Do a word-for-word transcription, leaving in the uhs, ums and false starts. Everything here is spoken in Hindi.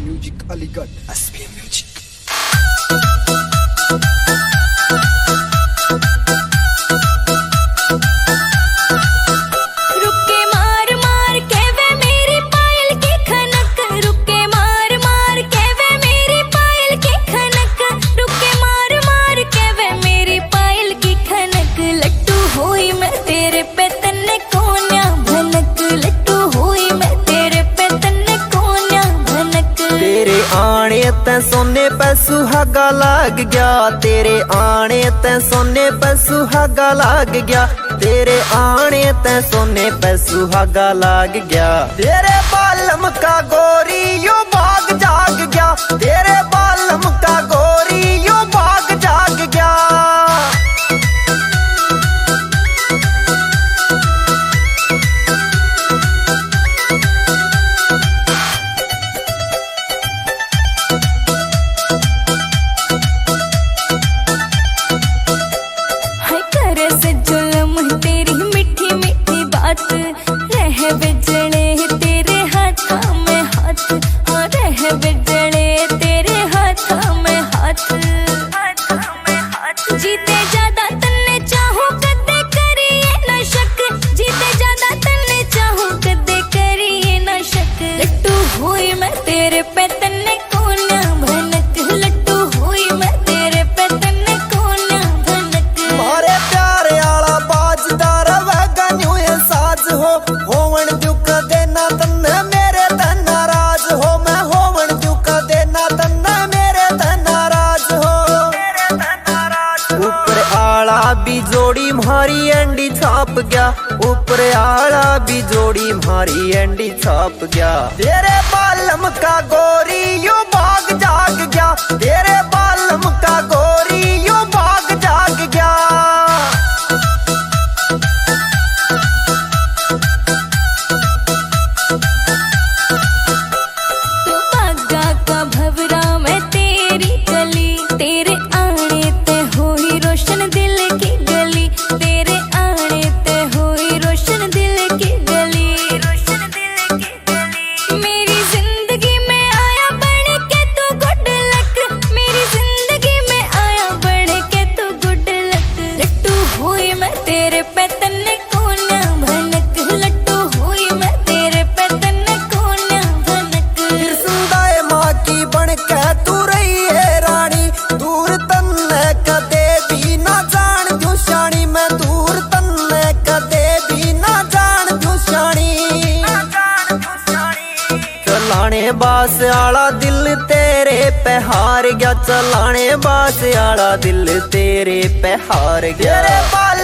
Music Aligarh SPM music. तै सोने पे सुहागा लाग गया, तेरे आने तै सोने पे सुहागा लाग गया, तेरे आने तै सोने पे सुहागा लाग गया। तेरे बालम का गोरी यो बाग जाग गया, तेरे बालम का गोरी यो बाग जाग गया। रह बिजड़े तेरे हाथों में हाथ, और रह बिजड़े तेरे हाथों में हाथ, जीते ज्यादा तन्ने चाहूं कदे करिए न शक, जीते ज्यादा तन्ने चाहूं कदे करिए न शक। लट्टू हुई मैं तेरे पे तन्ने कोना भनक, लट्टू हुई मैं तेरे पे तन्ने कोना भनक। मारे प्यारे आला बाजदार वैगा न्यू साज हो, होवन जुक देना तन्ने मेरे तन नाराज हो, मैं होवन जुक देना तन्ने मेरे तन नाराज हो। ऊपर आला भी जोड़ी मारी एंडी छाप गया, ऊपर आला भी जोड़ी मारी एंडी छाप गया। तेरे बालम का गोरी यो बाग जाग गया, तेरे बालम का गोरी यो बाग जाग गया। चलाने बास आला दिल तेरे पे हार गया, चलाने बास आला दिल तेरे पे हार गया।